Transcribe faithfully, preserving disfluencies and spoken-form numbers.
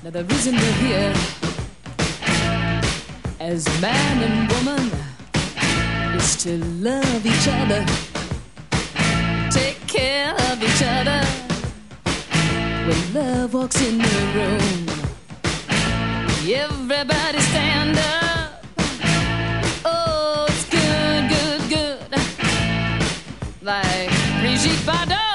Now the reason we're here as man and woman is to love each other, take care of each other. When love walks in the room, everybody stand up. Oh, it's good, good, good. Like Brigitte Bardot.